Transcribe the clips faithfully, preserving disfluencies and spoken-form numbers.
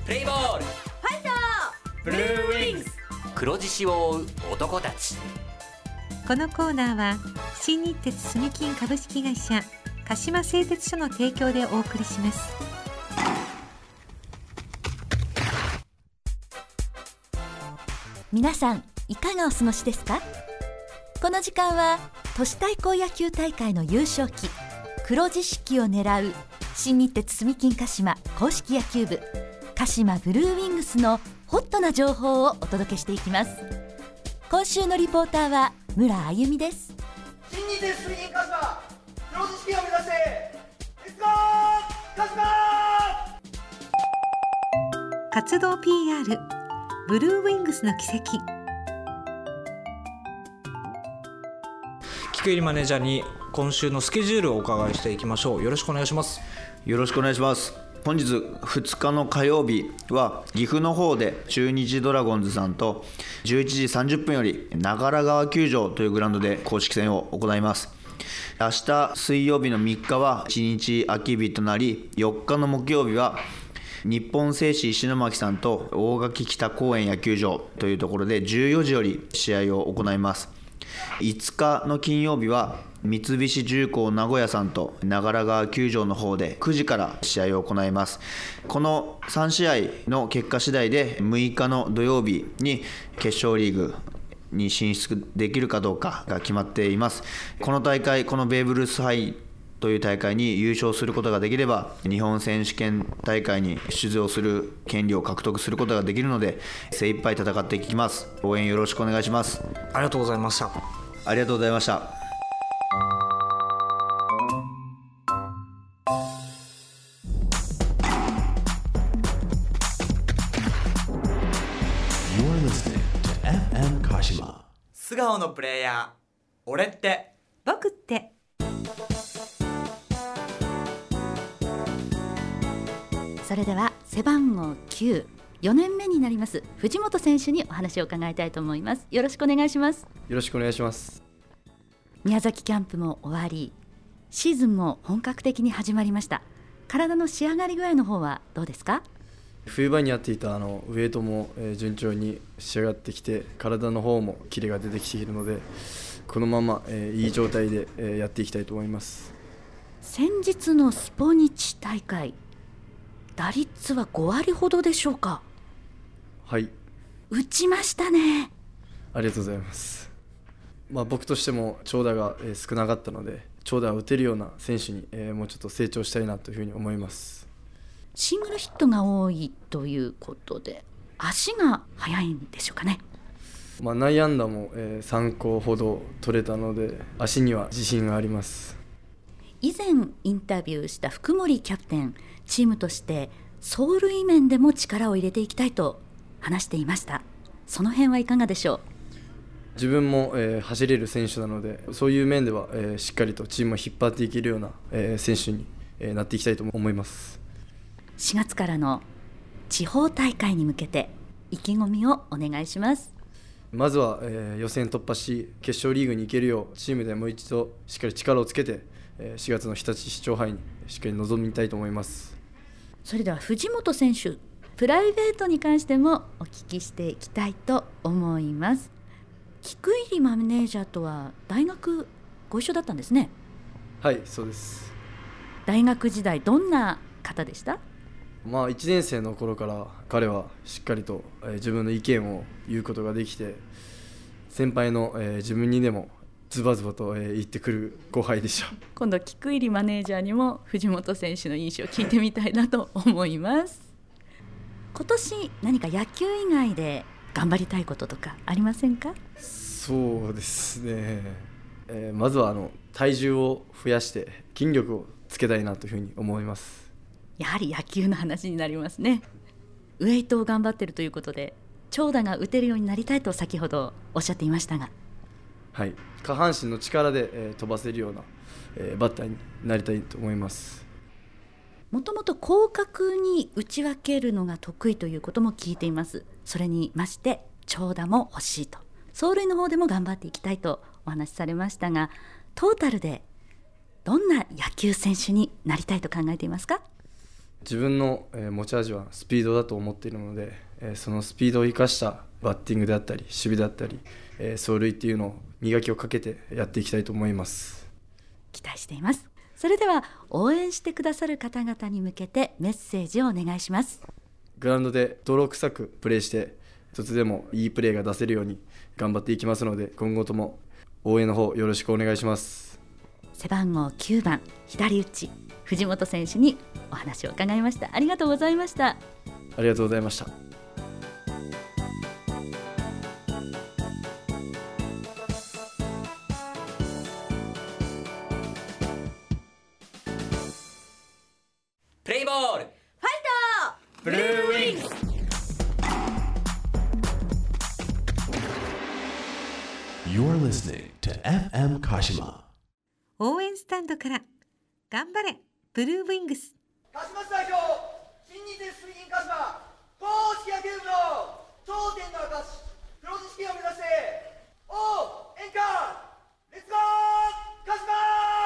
プレイボール、 ファイト、 ブルーウィングス、黒獅子を追う男たち。 このコーナーは新日鉄住金株式会社鹿島製鉄所の提供でお送りします。 皆さんいかがお過ごしですか？この時間は都市対抗野球大会の優勝旗黒獅子旗を狙う新日鉄住金鹿島公式野球部鹿島ブルーウィングスのホットな情報をお届けしていきます。今週のリポーターは村あゆみです。 新日鉄住金鹿島黒獅子旗を目指してレッツゴー鹿島。 活動 ピーアール ブルーウィングスの奇跡。 菊入マネージャーに今週のスケジュールをお伺いしていきましょう。よろしくお願いします。 よろしくお願いします。本日ふつかの火曜日は岐阜の方で中日ドラゴンズさんとじゅういちじさんじゅっぷんより長良川球場というグラウンドで公式戦を行います。明日水曜日のみっかはいちにち空き日となり、よっかの木曜日は日本製紙石巻さんと大垣北公園野球場というところでじゅうよじより試合を行います。いつかの金曜日は三菱重工名古屋さんと長良川球場の方でくじから試合を行います。このさんしあいの結果次第でむいかの土曜日に決勝リーグに進出できるかどうかが決まっています。この大会、このベーブ・ルース杯という大会に優勝することができれば日本選手権大会に出場する権利を獲得することができるので精一杯戦っていきます。応援よろしくお願いします。 ありがとうございました。 ありがとうございました。 素顔のプレイヤー、俺って僕って。 それでは背番号きゅう、よねんめになります藤本選手にお話を伺いたいと思います。よろしくお願いします。 よろしくお願いします。 宮崎キャンプも終わり、シーズンも本格的に始まりました。体の仕上がり具合の方はどうですか？ 冬場にやっていたあのウエイトも、えー、順調に仕上がってきて、体の方もキレが出てきているので、このまま、えー、いい状態で、えー、やっていきたいと思います。 先日のスポニチ大会、打率はごわりほどでしょうか？ はい、 打ちましたね。 ありがとうございます。まあ、僕としても長打が、えー、少なかったので、長打を打てるような選手に、えー、もうちょっと成長したいなというふうに思います。 シングルヒットが多いということで、足が速いんでしょうかね？ まあ、内野安打も、えー、さんこほど取れたので、足には自信があります。 以前インタビューした福森キャプテン、チームとして走塁面でも力を入れていきたいと話していました。その辺はいかがでしょう？ 自分も、えー、走れる選手なので、そういう面では、えー、しっかりとチームを引っ張っていけるような、えー、選手に、えー、なっていきたいと思います。 しがつからの地方大会に向けて意気込みをお願いします。 まずは、えー、予選突破し決勝リーグに行けるようチームでもう一度しっかり力をつけて、えー、しがつの日立市長杯にしっかり臨みたいと思います。 それでは藤本選手、プライベートに関してもお聞きしていきたいと思います。菊入マネージャーとは大学ご一緒だったんですね？ はい、そうです。 大学時代どんな方でした？ まあ、いちねん生の頃から彼はしっかりと、えー、自分の意見を言うことができて、先輩の、えー、自分にでもズバズバと、えー、言ってくる後輩でした。 今度菊入マネージャーにも藤本選手の印象を聞いてみたいなと思います。今年何か野球以外で頑張りたいこととかありませんか？ そうですね、えー、まずはあの体重を増やして筋力をつけたいなというふうに思います。 やはり野球の話になりますね。ウエイトを頑張っているということで、長打が打てるようになりたいと先ほどおっしゃっていましたが。 はい、下半身の力で、えー、飛ばせるような、えー、バッターになりたいと思います。 もともと広角に打ち分けるのが得意ということも聞いています。それにまして長打も欲しいと、走塁の方でも頑張っていきたいとお話しされましたが、トータルでどんな野球選手になりたいと考えていますか？ 自分のえー持ち味はスピードだと思っているので、えーそのスピードを生かしたバッティングであったり守備であったり、えー走塁っていうのを磨きをかけてやっていきたいと思います。 期待しています。それでは応援してくださる方々に向けてメッセージをお願いします。 グラウンドで泥臭くプレーして一つでもいいプレーが出せるように頑張っていきますので、今後とも応援の方よろしくお願いします。 背番号きゅうばん左打ち藤本選手にお話を伺いました。ありがとうございました。 ありがとうございました。 プレイボールブルーウィングス。 You're listening to エフエム 鹿島。 応援スタンドから頑張れブルーウィングス。 鹿島市代表新日鉄住金鹿島公式野球部の頂点の証黒字式を目指して応援歌レッツゴー鹿島。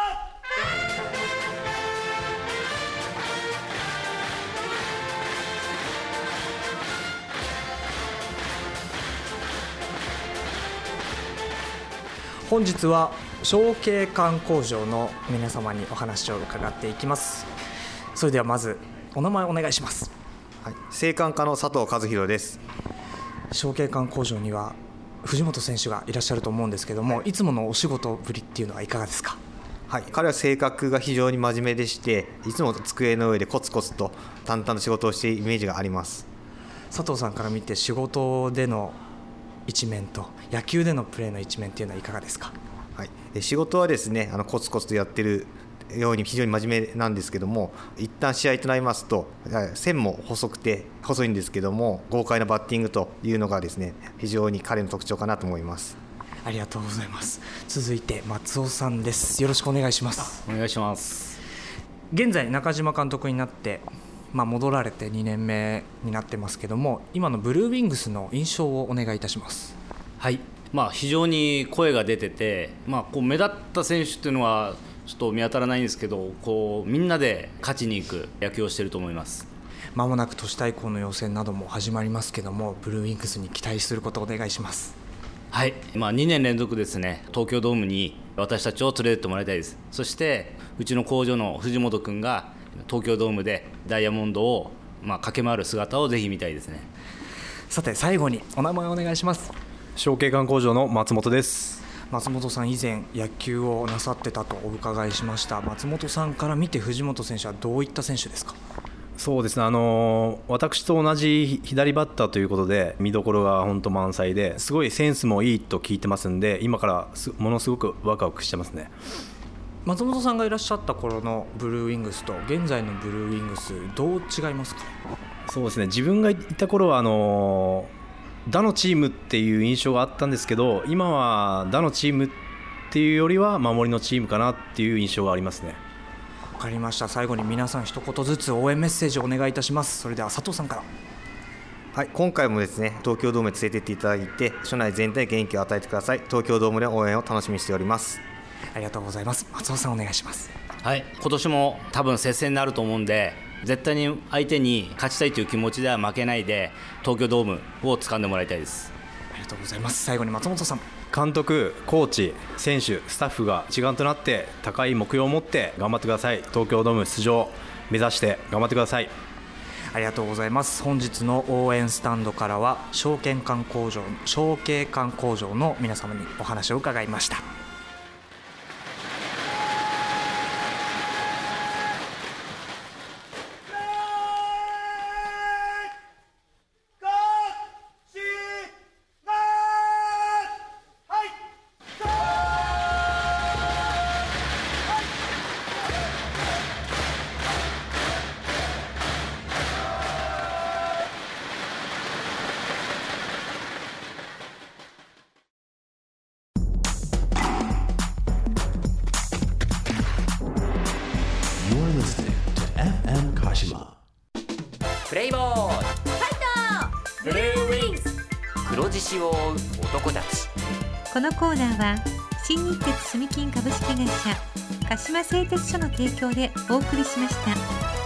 本日は小景観工場の皆様にお話を伺っていきます。それではまずお名前お願いします。 はい、製管家の佐藤和弘です。 小景観工場には藤本選手がいらっしゃると思うんですけども、いつものお仕事ぶりっていうのはいかがですか？ はい、彼は性格が非常に真面目でして、いつも机の上でコツコツと淡々と仕事をしているイメージがあります。 佐藤さんから見て仕事での一面と野球でのプレーの一面っていうのはいかがですか？ はい、で仕事はですね、あのコツコツとやってるように非常に真面目なんですけども、一旦試合となりますと線も細くて細いんですけども、豪快なバッティングというのがですね、非常に彼の特徴かなと思います。 ありがとうございます。続いて松尾さんです。よろしくお願いします。 お願いします。 現在中島監督になって、まあ、戻られてにねんめになってますけども、今のブルーウィングスの印象をお願いいたします。 はい、まあ、非常に声が出てて、まあ、こう目立った選手っていうのはちょっと見当たらないんですけど、こうみんなで勝ちに行く野球をしていると思います。 まもなく都市対抗の予選なども始まりますけども、ブルーウィングスに期待することをお願いします。 はい、まあ、にねん連続ですね、東京ドームに私たちを連れてってもらいたいです。そしてうちの工場の藤本君が東京ドームでダイヤモンドをまあ駆け回る姿をぜひ見たいですね。 さて最後にお名前をお願いします。 小景観工場の松本です。 松本さん、以前野球をなさってたとお伺いしました。松本さんから見て藤本選手はどういった選手ですか？ そうですね、あの私と同じ左バッターということで見どころが本当満載で、すごいセンスもいいと聞いてますんで、今からものすごくワクワクしてますね。 松本さんがいらっしゃった頃のブルーウィングスと現在のブルーウィングス、どう違いますか？ そうですね、自分がいた頃はあの打のチームっていう印象があったんですけど、今は打のチームっていうよりは守りのチームかなっていう印象がありますね。 わかりました。最後に皆さん一言ずつ応援メッセージをお願いいたします。それでは佐藤さんから。 はい、今回もですね、東京ドームに連れて行っていただいて、所内全体に元気を与えてください。東京ドームで応援を楽しみにしております。 ありがとうございます。松尾さんお願いします。 はい、今年も多分接戦になると思うんで、絶対に相手に勝ちたいという気持ちでは負けないで、東京ドームを掴んでもらいたいです。 ありがとうございます。最後に松本さん。 監督、コーチ、選手、スタッフが一丸となって高い目標を持って頑張ってください。東京ドーム出場目指して頑張ってください。 ありがとうございます。本日の応援スタンドからは小景観工場、小景観工場の皆様にお話を伺いました。 プレイボールファイトブルーウィングス、黒獅子を追う男たち。 このコーナーは新日鉄住金株式会社鹿島製鉄所の提供でお送りしました。